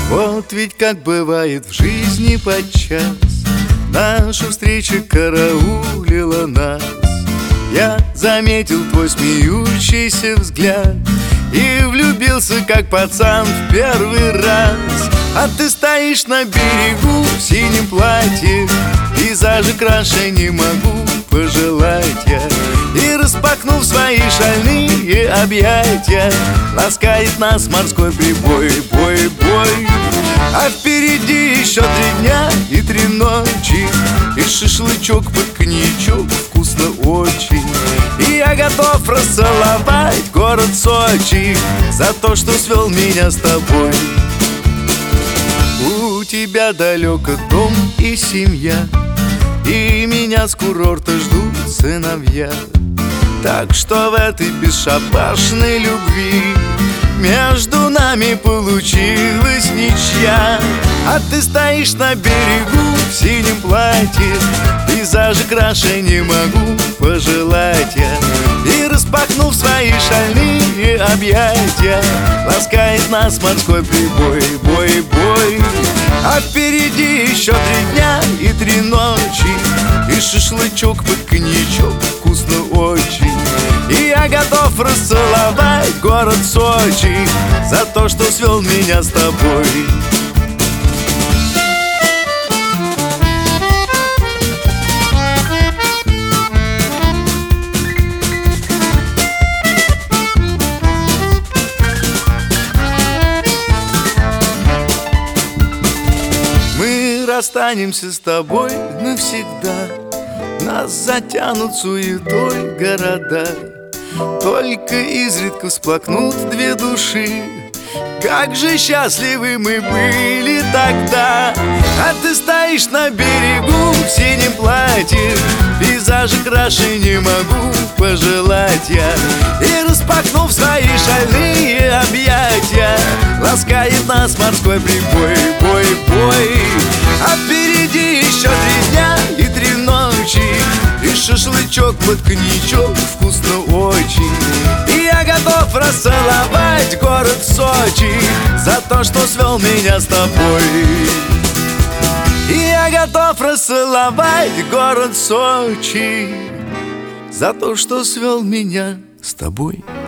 Вот ведь как бывает в жизни подчас, наша встреча караулила нас. Я заметил твой смеющийся взгляд и влюбился, как пацан, в первый раз. А ты стоишь на берегу в синем платье, пейзажи краше не могу пожелать я. И распахнув свои шальные объятия, ласкает нас морской прибой, бой, бой. А впереди еще 3 дня и 3 ночи, и шашлычок под коньячок вкусно очень. И я готов расцеловать город Сочи за то, что свел меня с тобой. У тебя далеко дом и семья, и меня с курорта ждут сыновья. Так что в этой бесшабашной любви между нами получилась ничья. А ты стоишь на берегу в синем платье, пейзажи краше не могу пожелать я. И распахнув свои шальные объятия, ласкает нас морской прибой, бой, бой. А впереди еще 3 дня и 3 ночи, и шашлычок под коньячок вкусно очень. И я готов расцеловать город Сочи за то, что свел меня с тобой. Мы расстанемся с тобой навсегда, нас затянут суетой города. Только изредка всплакнут 2 души. Как же счастливы мы были тогда. А ты стоишь на берегу в синем платье, пейзажи краше не могу пожелать я. И распахнув свои шальные объятия, ласкает нас морской прибой, бой, бой. А впереди еще 3 дня и 3 ночи, и шашлычок под коньячок вкусно очень. И я готов расцеловать город Сочи за то, что свел меня с тобой. И я готов расцеловать город Сочи за то, что свел меня с тобой.